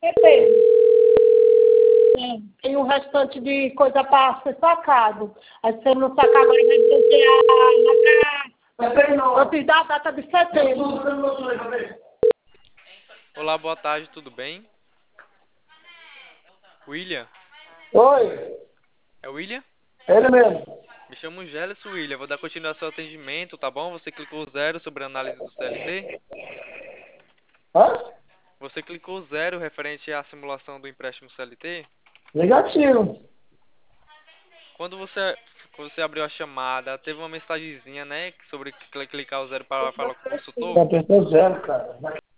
Depende. Tem um restante de coisa para ser sacado. Aí se você não sacar agora, vai bloquear antes da data de setembro. Olá, boa tarde, tudo bem? William? Oi, É o William? ele mesmo. Me chamo Gélis William, vou dar continuação ao atendimento, tá bom? Você clicou zero sobre a análise do CLT? Hã? Você clicou zero referente à simulação do empréstimo CLT? Negativo. Quando você abriu a chamada, teve uma mensagenzinha, né, sobre clicar o zero para falar com o consultor? Já pensou zero, cara.